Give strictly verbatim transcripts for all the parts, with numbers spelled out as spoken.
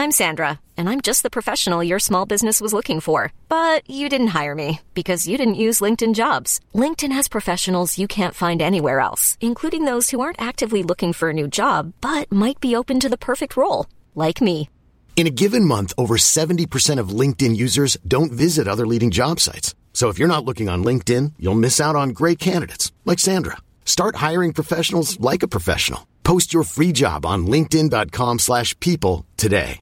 I'm Sandra, and I'm just the professional your small business was looking for. But you didn't hire me because you didn't use LinkedIn Jobs. LinkedIn has professionals you can't find anywhere else, including those who aren't actively looking for a new job, but might be open to the perfect role, like me. In a given month, over seventy percent of LinkedIn users don't visit other leading job sites. So if you're not looking on LinkedIn, you'll miss out on great candidates like Sandra. Start hiring professionals like a professional. Post your free job on linkedin.com slash people today.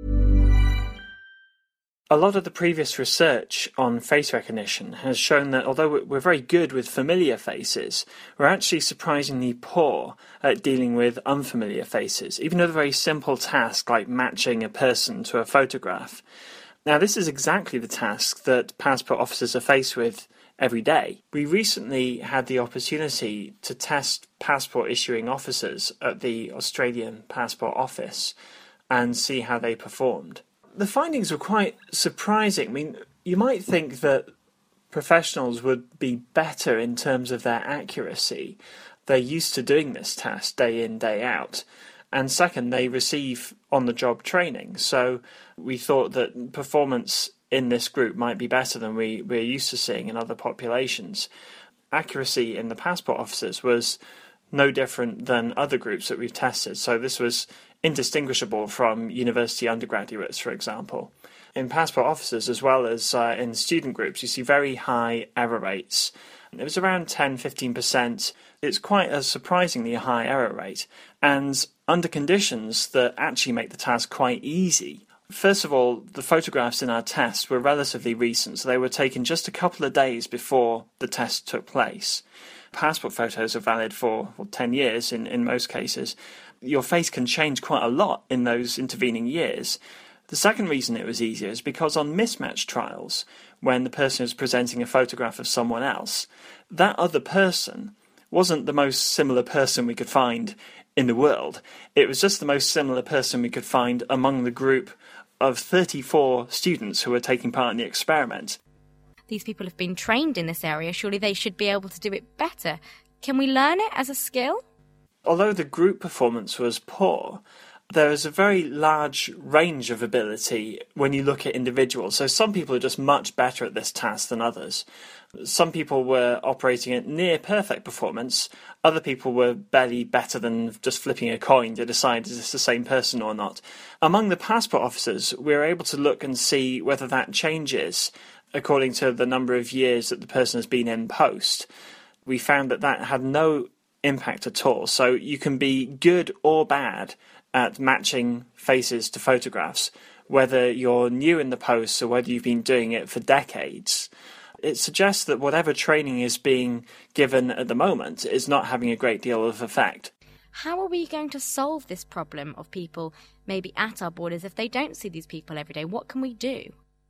A lot of the previous research on face recognition has shown that although we're very good with familiar faces, we're actually surprisingly poor at dealing with unfamiliar faces, even with a very simple task like matching a person to a photograph. Now, this is exactly the task that passport officers are faced with every day. We recently had the opportunity to test passport issuing officers at the Australian Passport Office and see how they performed. The findings were quite surprising. I mean, you might think that professionals would be better in terms of their accuracy. They're used to doing this task day in, day out. And second, they receive on-the-job training. So we thought that performance in this group might be better than we, we're used to seeing in other populations. Accuracy in the passport officers was no different than other groups that we've tested. So this was indistinguishable from university undergraduates, for example. In passport officers, as well as uh, in student groups, you see very high error rates. It was around ten to fifteen percent. It's quite a surprisingly high error rate, and under conditions that actually make the task quite easy. First of all, the photographs in our test were relatively recent, so they were taken just a couple of days before the test took place. Passport photos are valid for well, ten years in, in most cases. Your face can change quite a lot in those intervening years. The second reason it was easier is because on mismatch trials, when the person is presenting a photograph of someone else, that other person wasn't the most similar person we could find in the world. It was just the most similar person we could find among the group of thirty-four students who were taking part in the experiment. These people have been trained in this area. Surely they should be able to do it better. Can we learn it as a skill? Although the group performance was poor, there is a very large range of ability when you look at individuals. So some people are just much better at this task than others. Some people were operating at near perfect performance. Other people were barely better than just flipping a coin to decide is this the same person or not. Among the passport officers, we were able to look and see whether that changes according to the number of years that the person has been in post. We found that that had no impact at all. So you can be good or bad at matching faces to photographs, whether you're new in the post or whether you've been doing it for decades. It suggests that whatever training is being given at the moment is not having a great deal of effect. How are we going to solve this problem of people maybe at our borders if they don't see these people every day? What can we do?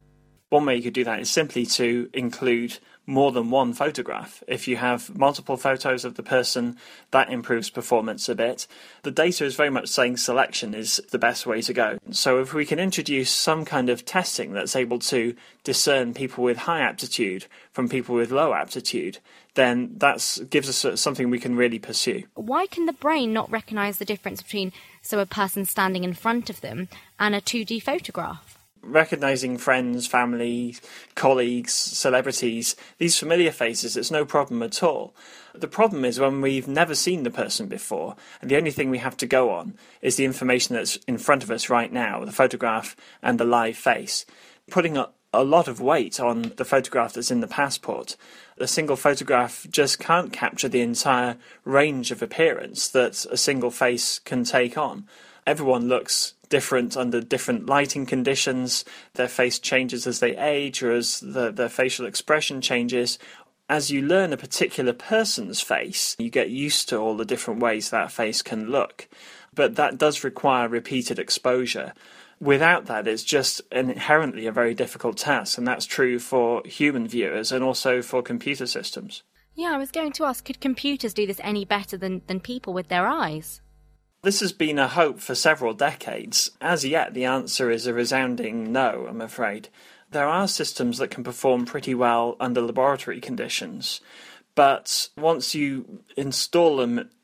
One way you could do that is simply to include more than one photograph. If you have multiple photos of the person, that improves performance a bit. The data is very much saying selection is the best way to go. So if we can introduce some kind of testing that's able to discern people with high aptitude from people with low aptitude, then that gives us something we can really pursue. Why can the brain not recognise the difference between, so a person standing in front of them and a two D photograph? Recognising friends, family, colleagues, celebrities, these familiar faces, it's no problem at all. The problem is when we've never seen the person before, and the only thing we have to go on is the information that's in front of us right now, the photograph and the live face. Putting a, a lot of weight on the photograph that's in the passport, a single photograph just can't capture the entire range of appearance that a single face can take on. Everyone looks different under different lighting conditions. Their face changes as they age or as the, their facial expression changes. As you learn a particular person's face, you get used to all the different ways that face can look. But that does require repeated exposure. Without that, it's just inherently a very difficult task, and that's true for human viewers and also for computer systems. Yeah, I was going to ask, could computers do this any better than, than people with their eyes? This has been a hope for several decades. As yet, the answer is a resounding no, I'm afraid. There are systems that can perform pretty well under laboratory conditions, but once you install them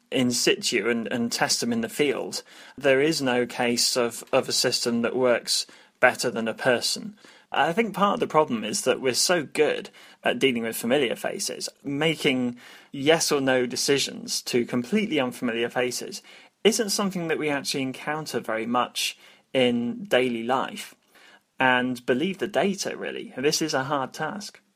in situ and, and test them in the field, there is no case of, of a system that works better than a person. I think part of the problem is that we're so good at dealing with familiar faces. Making yes or no decisions to completely unfamiliar faces isn't something that we actually encounter very much in daily life. And believe the data, really. This is a hard task.